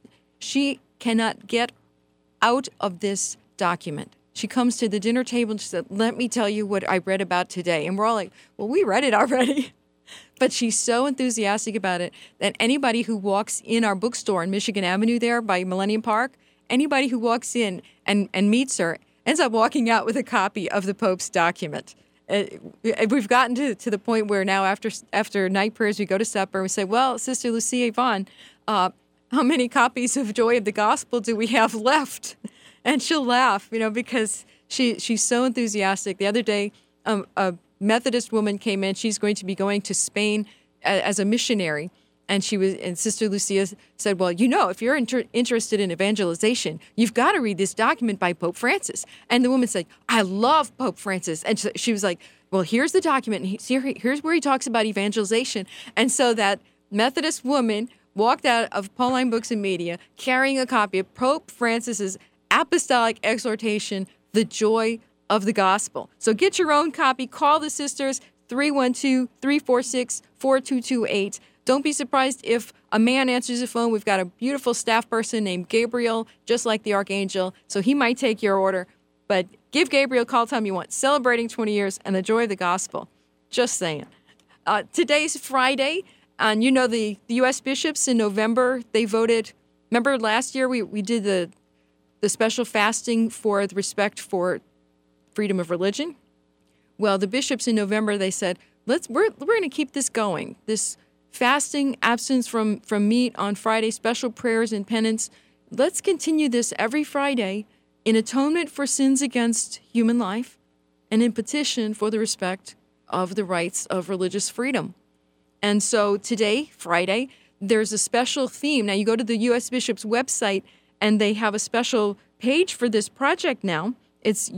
She cannot get out of this document. She comes to the dinner table and she said, let me tell you what I read about today. And we're all like, well, we read it already. But she's so enthusiastic about it that anybody who walks in our bookstore on Michigan Avenue there by Millennium Park, anybody who walks in and, and meets her ends up walking out with a copy of the Pope's document. Uh, we've gotten to, to the point where now after after night prayers, we go to supper and we say, well, Sister Lucia Yvonne, uh, how many copies of Joy of the Gospel do we have left? And she'll laugh, you know, because she she's so enthusiastic. The other day, um, a Methodist woman came in. She's going to be going to Spain a, as a missionary. And she was, and Sister Lucia said, well, you know, if you're inter- interested in evangelization, you've got to read this document by Pope Francis. And the woman said, I love Pope Francis. And so she was like, well, here's the document. And he, here, here's where he talks about evangelization. And so that Methodist woman walked out of Pauline Books and Media carrying a copy of Pope Francis's apostolic exhortation, The Joy of the Gospel. So get your own copy. Call the sisters, three one two, three four six, four two two eight. Don't be surprised if a man answers the phone. We've got a beautiful staff person named Gabriel, just like the Archangel, so he might take your order. But give Gabriel a call, tell him you want Celebrating twenty Years and the Joy of the Gospel. Just saying. Uh, today's Friday, and you know the, the U S bishops in November, they voted. Remember last year we, we did the the special fasting for the respect for freedom of religion? Well, the bishops in November, they said, let's we're we're going to keep this going. This fasting, abstinence from, from meat on Friday, special prayers and penance. Let's continue this every Friday in atonement for sins against human life and in petition for the respect of the rights of religious freedom. And so today, Friday, there's a special theme. Now you go to the U S Bishop's website and they have a special page for this project now. It's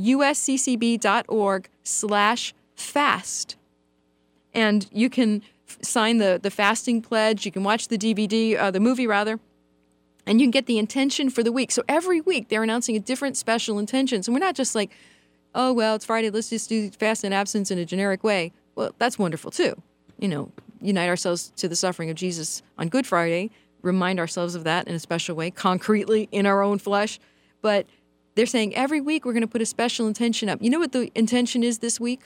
usccb.org slash fast. And you can sign the, the fasting pledge. You can watch the D V D, uh, the movie rather, and you can get the intention for the week. So every week they're announcing a different special intention. So we're not just like, oh, well, it's Friday, let's just do fast and abstinence in a generic way. Well, that's wonderful too. You know, unite ourselves to the suffering of Jesus on Good Friday, remind ourselves of that in a special way, concretely in our own flesh. But they're saying every week we're going to put a special intention up. You know what the intention is this week?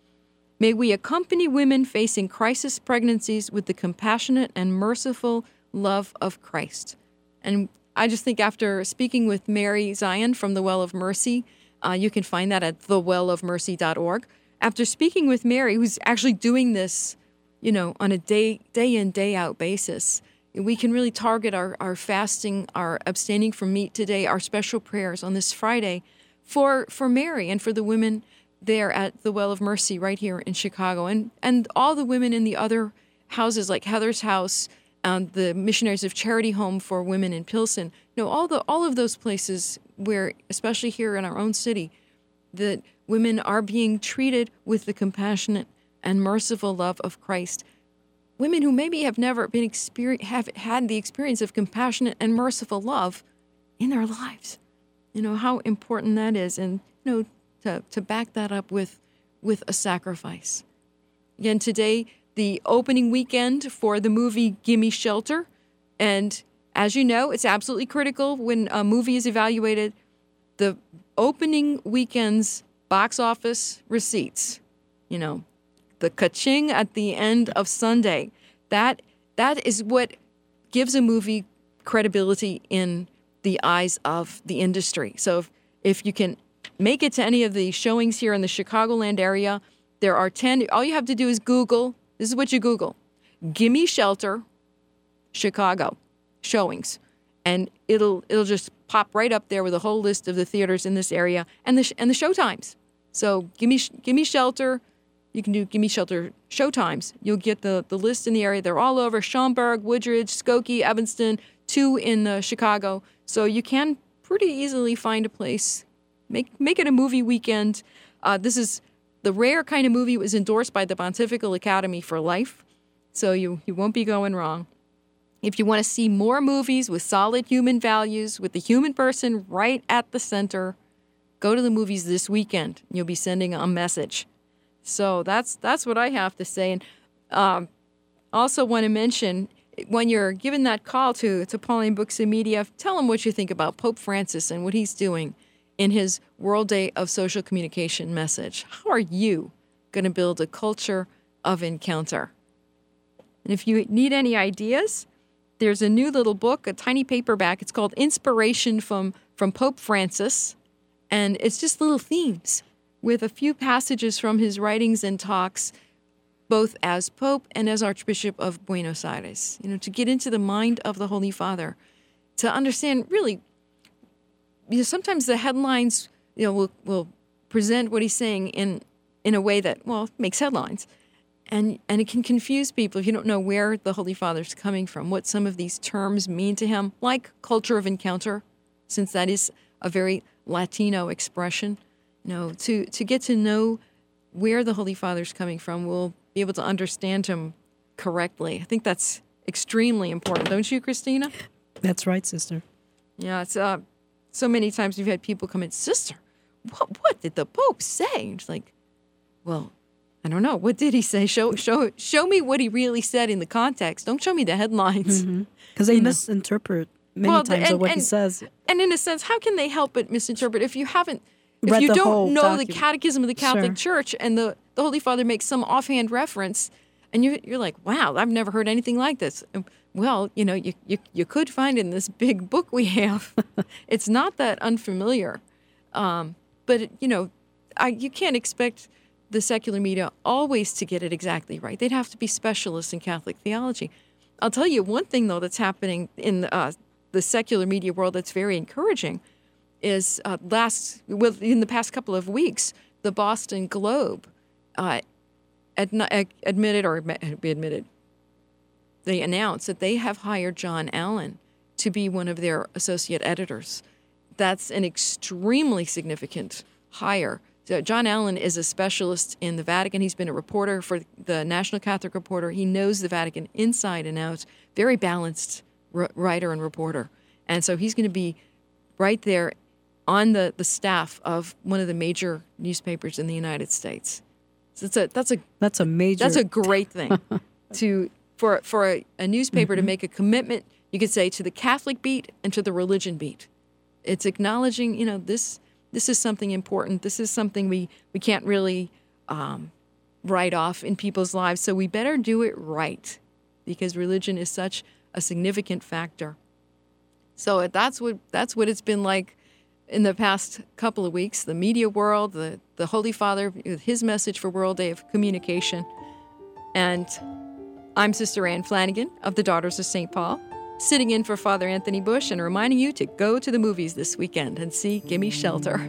May we accompany women facing crisis pregnancies with the compassionate and merciful love of Christ. And I just think after speaking with Mary Zion from the Well of Mercy, uh, you can find that at the well of mercy dot org. After speaking with Mary, who's actually doing this, you know, on a day day in, day out basis, we can really target our, our fasting, our abstaining from meat today, our special prayers on this Friday for, for Mary and for the women there at the Well of Mercy right here in Chicago, and, and all the women in the other houses like Heather's House, and the Missionaries of Charity Home for Women in Pilsen. You know, all the all of those places where, especially here in our own city, that women are being treated with the compassionate and merciful love of Christ. Women who maybe have never been experience, have had the experience of compassionate and merciful love in their lives. You know, how important that is, and, you know, to, to back that up with, with a sacrifice. Again, today, the opening weekend for the movie Gimme Shelter. And as you know, it's absolutely critical when a movie is evaluated, the opening weekend's box office receipts, you know, the ka-ching at the end of Sunday, that that is what gives a movie credibility in the eyes of the industry. So if, if you can make it to any of the showings here in the Chicagoland area, there are ten. All you have to do is Google. This is what you Google. Gimme Shelter, Chicago, showings. And it'll it'll just pop right up there with a whole list of the theaters in this area and the and the show times. So Gimme Gimme Shelter, you can do Gimme Shelter show times. You'll get the, the list in the area. They're all over Schaumburg, Woodridge, Skokie, Evanston, two in uh, Chicago. So you can pretty easily find a place. Make make it a movie weekend. Uh, this is the rare kind of movie. It was endorsed by the Pontifical Academy for life, so you, you won't be going wrong. If you want to see more movies with solid human values, with the human person right at the center, go to the movies this weekend. You'll be sending a message. So that's that's what I have to say. And um, also want to mention, when you're given that call to, to Pauline Books and Media, tell them what you think about Pope Francis and what he's doing in his World Day of Social Communication message. How are you going to build a culture of encounter? And if you need any ideas, there's a new little book, a tiny paperback. It's called Inspiration from, from Pope Francis. And it's just little themes with a few passages from his writings and talks, both as Pope and as Archbishop of Buenos Aires, you know, to get into the mind of the Holy Father, to understand really, you know, sometimes the headlines, you know, will, will present what he's saying in, in a way that, well, makes headlines. And and it can confuse people if you don't know where the Holy Father's coming from, what some of these terms mean to him, like culture of encounter, since that is a very Latino expression. You know, to, to get to know where the Holy Father's coming from, we'll be able to understand him correctly. I think that's extremely important, don't you, Christina? That's right, sister. Yeah, it's uh, so many times we've had people come in, sister, what what did the Pope say? And it's like, well, I don't know. What did he say? Show show show me what he really said in the context. Don't show me the headlines. Because mm-hmm. they You know. misinterpret many Well, times and- of what he and- says. And in a sense, how can they help but misinterpret if you haven't, if Read you the don't whole know the document. Catechism of the Catholic Church and the, the Holy Father makes some offhand reference, and you, you're like, wow, I've never heard anything like this. And, well, you know, you, you, you could find in this big book we have. It's not that unfamiliar. Um, but, you know, I, you can't expect the secular media always to get it exactly right. They'd have to be specialists in Catholic theology. I'll tell you one thing, though, that's happening in uh, the secular media world that's very encouraging is uh, last, well, in the past couple of weeks, the Boston Globe uh, ad- admitted, or be admitted, they announced that they have hired John Allen to be one of their associate editors. That's an extremely significant hire. So John Allen is a specialist in the Vatican. He's been a reporter for the National Catholic Reporter. He knows the Vatican inside and out. Very balanced r- writer and reporter. And so he's going to be right there on the, the staff of one of the major newspapers in the United States. So it's a, that's a That's a major. that's a great thing to for for a, a newspaper Mm-hmm. to make a commitment, you could say, to the Catholic beat and to the religion beat. It's acknowledging, you know, this this is something important. This is something we, we can't really um, write off in people's lives. So we better do it right, because religion is such a significant factor. So that's what that's what it's been like in the past couple of weeks. The media world, the, the Holy Father, with his message for World Day of Communication. And I'm Sister Ann Flanagan of the Daughters of Saint Paul, sitting in for Father Anthony Bush and reminding you to go to the movies this weekend and see Gimme Shelter.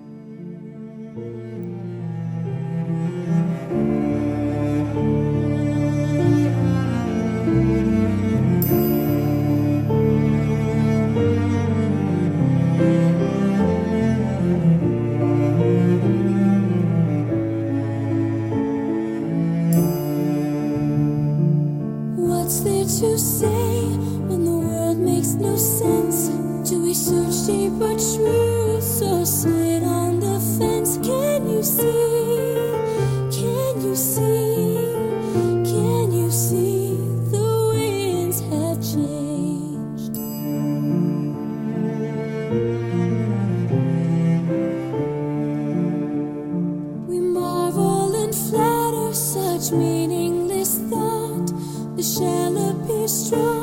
What's there to say when the world makes no sense? Do we search deeper truths or sit on the fence? Can you see? Can you see? Can you see the winds have changed? We marvel and flatter such meaningless thought. The shall appear strong.